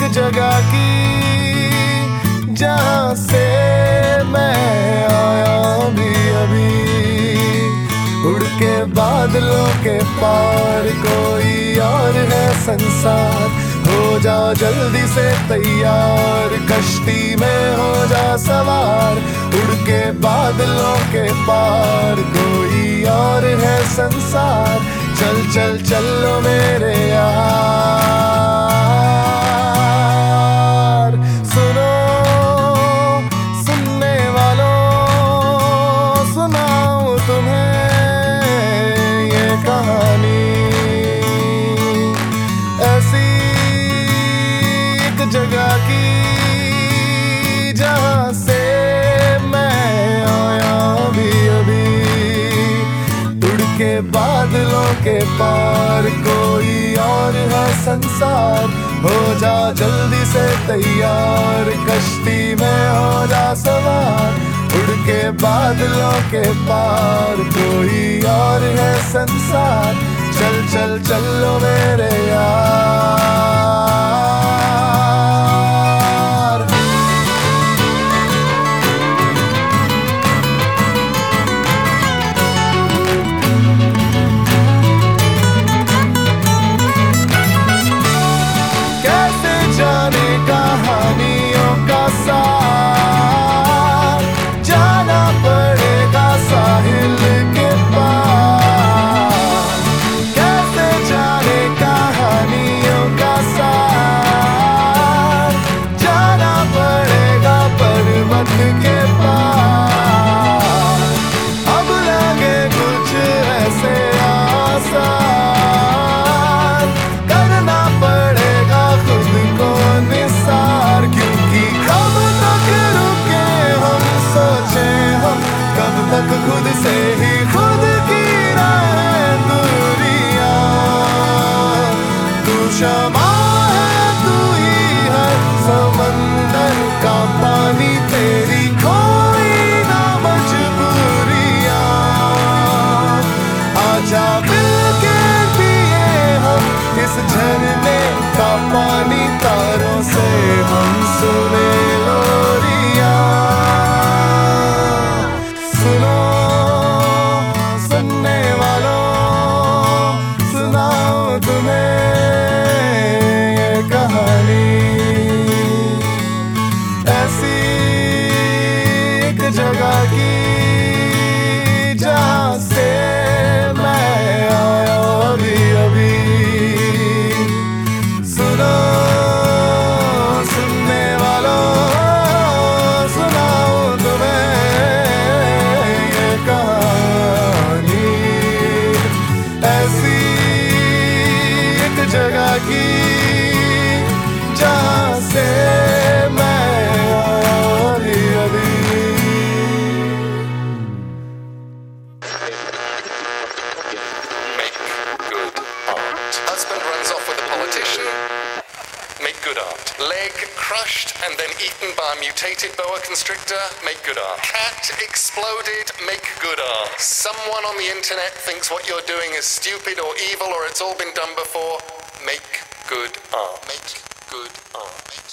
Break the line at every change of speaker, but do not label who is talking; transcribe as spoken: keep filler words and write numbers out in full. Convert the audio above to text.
जगह की जहां से मैं आया भी अभी। उड़ के बादलों के पार कोई और है संसार। हो जा जल्दी से तैयार, कश्ती में हो जा सवार। उड़ के बादलों के पार कोई और है संसार। चल चल चलो मेरे यार। सुनो सुनने वालों, सुनाऊं तुम्हें ये कहानी। ऐसी एक जगह की जहां से मैं आया भी अभी। उड़ के बादलों के पार कोई और है संसार। हो जा जल्दी से तैयार, कश्ती में हो जा सवार। उड़ के बादलों के पार कोई और है संसार। चल चल चलो मेरे यार। कैसे जाने कहानियों का सार, जाना पड़ेगा साहिल के पार। कैसे जाने कहानियों का सार, जाना पड़ेगा पर्वत के पार। अब लगे कुछ ऐसे आसार, करना पड़ेगा खुद को निसार। क्योंकि कब तक रुके हम, सोचे हम कब तक खुद से ही खुद की राहें दूरियां। तू शमा है, तू ही है समंदर का पानी, तेरी कोई ना मजबूरियां। आजा मिलके पिए हम इस झरने का पानी, तारों से हम सुने लोरियां। सुनो सुनने वालों, सुनाऊं तुम्हें ये कहानी। ऐसी एक जगह की जहां से मैं आया भी अभी। सुनो सुनने वालों, सुनाऊं तुम्हें ये कहानी। ऐसी एक जगह की जहां से मैं आया भी अभी।
Make good art. Husband runs off with a politician. Make good art. Leg crushed and then eaten by a mutated boa constrictor. Make good art. Cat exploded. Make good art. Someone on the internet thinks what you're doing is stupid or evil or it's all been done before. Make good art. Make good art.